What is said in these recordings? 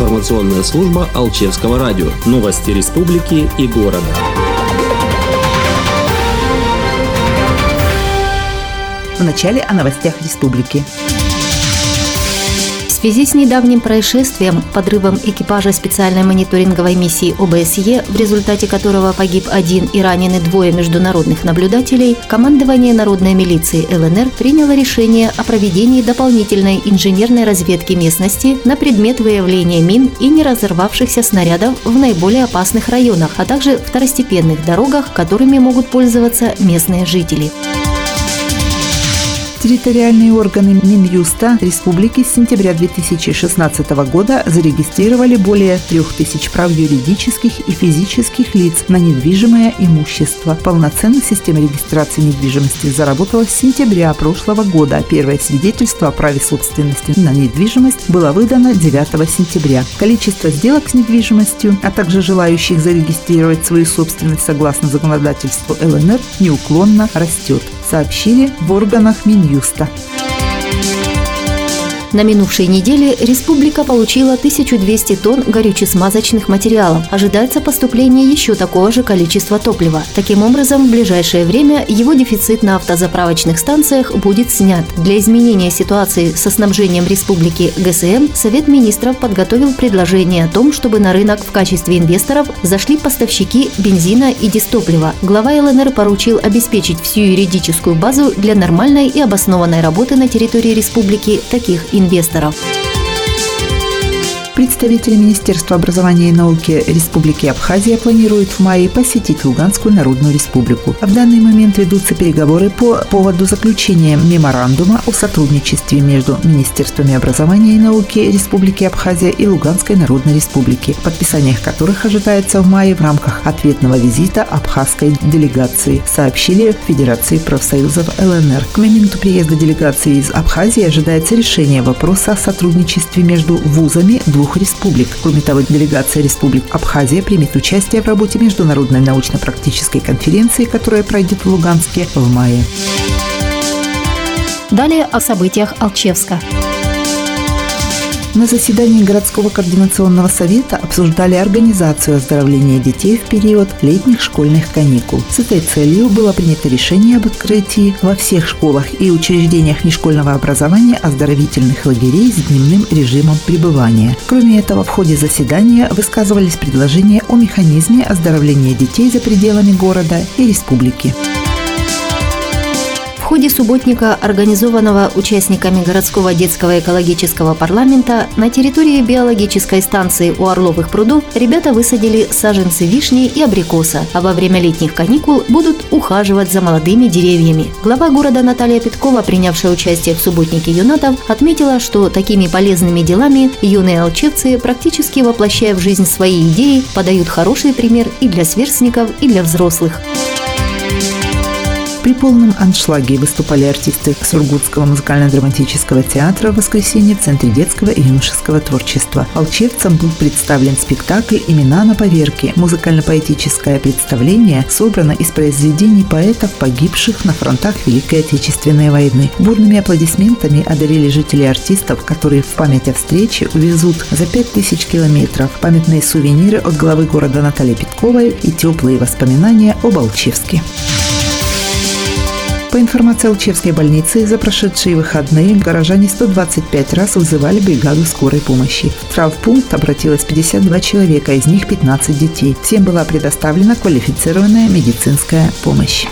информационная служба Алчевского радио. Новости республики и города. Вначале о новостях республики. В связи с недавним происшествием, подрывом экипажа специальной мониторинговой миссии ОБСЕ, в результате которого погиб 1 и ранены 2 международных наблюдателей, командование Народной милиции ЛНР приняло решение о проведении дополнительной инженерной разведки местности на предмет выявления мин и неразорвавшихся снарядов в наиболее опасных районах, а также второстепенных дорогах, которыми могут пользоваться местные жители. Территориальные органы Минюста Республики с сентября 2016 года зарегистрировали более 3000 прав юридических и физических лиц на недвижимое имущество. Полноценная система регистрации недвижимости заработала с сентября прошлого года. Первое свидетельство о праве собственности на недвижимость было выдано 9 сентября. Количество сделок с недвижимостью, а также желающих зарегистрировать свою собственность согласно законодательству ЛНР неуклонно растет, сообщили в органах Минюста. На минувшей неделе республика получила 1200 тонн горюче-смазочных материалов. Ожидается поступление еще такого же количества топлива. Таким образом, в ближайшее время его дефицит на автозаправочных станциях будет снят. Для изменения ситуации со снабжением республики ГСМ Совет министров подготовил предложение о том, чтобы на рынок в качестве инвесторов зашли поставщики бензина и дистоплива. Глава ЛНР поручил обеспечить всю юридическую базу для нормальной и обоснованной работы на территории республики таких инвесторов. Представители Министерства образования и науки Республики Абхазия планируют в мае посетить Луганскую Народную Республику. В данный момент ведутся переговоры по поводу заключения меморандума о сотрудничестве между Министерствами образования и науки Республики Абхазия и Луганской Народной Республики, подписание которых ожидается в мае в рамках ответного визита абхазской делегации, сообщили в Федерации профсоюзов ЛНР. К моменту приезда делегации из Абхазии ожидается решение вопроса о сотрудничестве между вузами двух республик. Кроме того, делегация Республик Абхазия примет участие в работе международной научно-практической конференции, которая пройдет в Луганске в мае. Далее о событиях Алчевска. На заседании городского координационного совета обсуждали организацию оздоровления детей в период летних школьных каникул. С этой целью было принято решение об открытии во всех школах и учреждениях нешкольного образования оздоровительных лагерей с дневным режимом пребывания. Кроме этого, в ходе заседания высказывались предложения о механизме оздоровления детей за пределами города и республики. В ходе субботника, организованного участниками городского детского экологического парламента, на территории биологической станции у Орловых прудов ребята высадили саженцы вишни и абрикоса, а во время летних каникул будут ухаживать за молодыми деревьями. Глава города Наталья Петкова, принявшая участие в субботнике юнатов, отметила, что такими полезными делами юные алчевцы, практически воплощая в жизнь свои идеи, подают хороший пример и для сверстников, и для взрослых. При полном аншлаге выступали артисты Сургутского музыкально-драматического театра в воскресенье в Центре детского и юношеского творчества. Алчевцам был представлен спектакль «Имена на поверке». Музыкально-поэтическое представление собрано из произведений поэтов, погибших на фронтах Великой Отечественной войны. Бурными аплодисментами одарили жители артистов, которые в память о встрече увезут за 5000 километров памятные сувениры от главы города Натальи Петковой и теплые воспоминания об Алчевске. По информации Алчевской больницы, за прошедшие выходные горожане 125 раз вызывали бригаду скорой помощи. В травмпункт обратилось 52 человека, из них 15 детей. Всем была предоставлена квалифицированная медицинская помощь.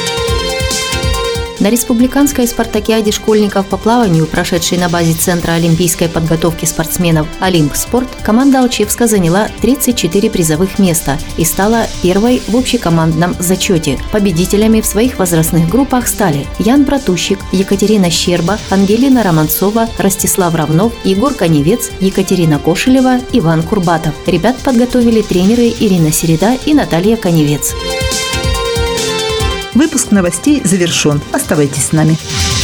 На республиканской спартакиаде школьников по плаванию, прошедшей на базе Центра олимпийской подготовки спортсменов «Олимпспорт», команда Алчевска заняла 34 призовых места и стала первой в общекомандном зачете. Победителями в своих возрастных группах стали Ян Братущик, Екатерина Щерба, Ангелина Романцова, Ростислав Равнов, Егор Коневец, Екатерина Кошелева, Иван Курбатов. Ребят подготовили тренеры Ирина Середа и Наталья Коневец. Выпуск новостей завершен. Оставайтесь с нами.